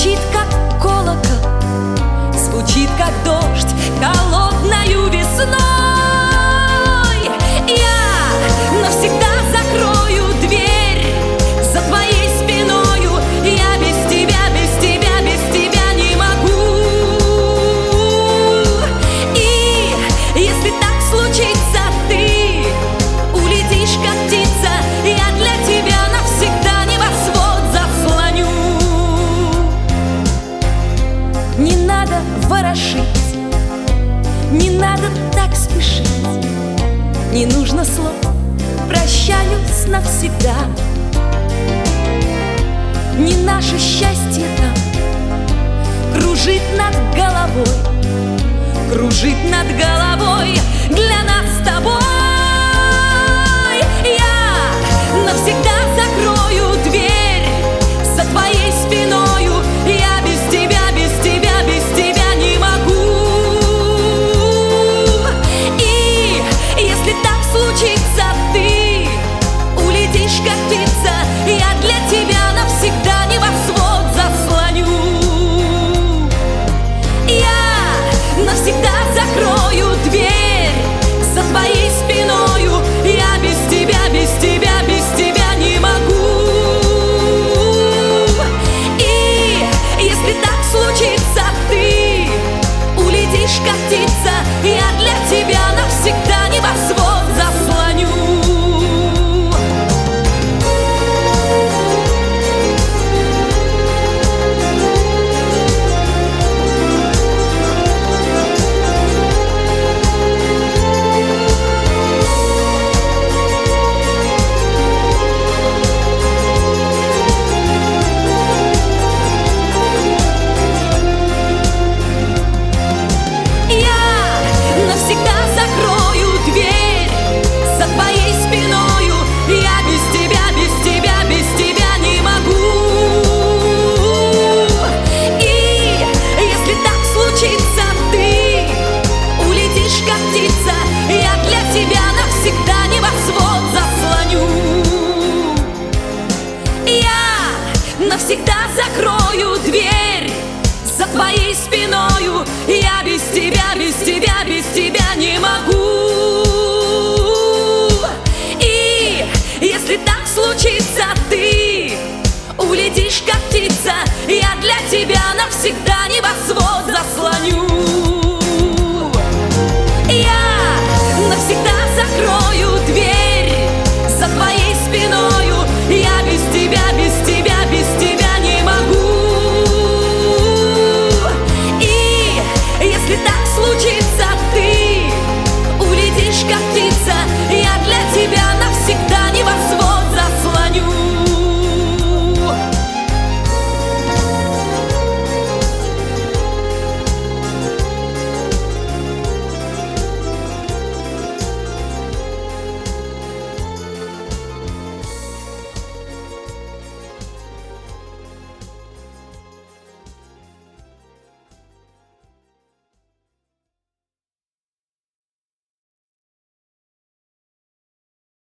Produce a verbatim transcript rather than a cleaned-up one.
звучит как колокол, звучит как дождь холодною весной. Я навсегда закрою дверь за твоей спиною. Я без тебя, без тебя, без тебя не могу. И если так случится, ты улетишь как птица. Я для тебя навсегда небосвод заслоню. Не надо ворошить, не надо так спешить, не нужно слов, прощаюсь навсегда. Не наше счастье там кружит над головой, кружит над головой для нас с тобой. Я навсегда закрою дверь за твоей спиною. Я без тебя, без тебя, без тебя не могу. И если так случится, ты улетишь как птица. Я для тебя навсегда небосвод заслоню. Я навсегда закрою дверь за твоей спиною. Я без тебя, без тебя, без тебя не могу. И если так случится, ты улетишь как птица. Я для тебя навсегда небосвод заслоню. Навсегда закрою дверь за твоей спиною. Я без тебя, без тебя, без тебя не могу. И если так случится, ты улетишь как птица. Я для тебя навсегда небосвод заслоню. Я навсегда закрою дверь за твоей спиною. Я без тебя, без тебя, без тебя не могу. И если так случится, ты улетишь как птица. Я для тебя навсегда небосвод заслоню.